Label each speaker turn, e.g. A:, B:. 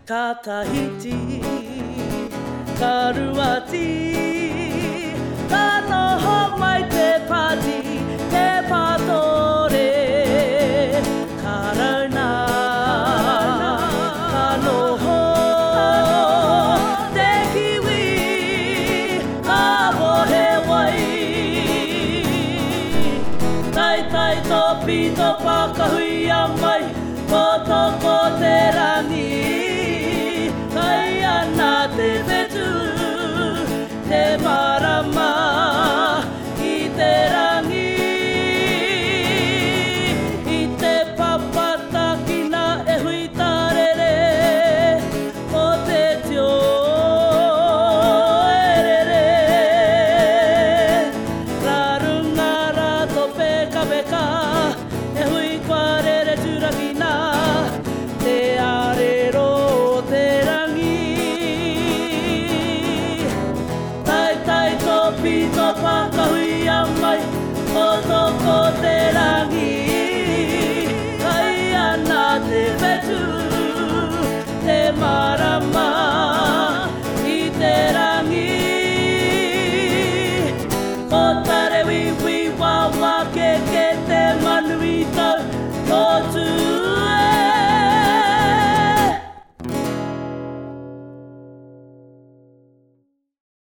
A: Katahiti, Karuati, Kanoho mai te pati, te patore, Karana, Kanoho, te kiwi, awohe wai, Tai tai topi to pakahui a mai, Kotoko te rangi, Kai ana te wetu, te marama i te rangi. I te papatakina e hui tarere, o te tio erere. Rarunga rato peka peka,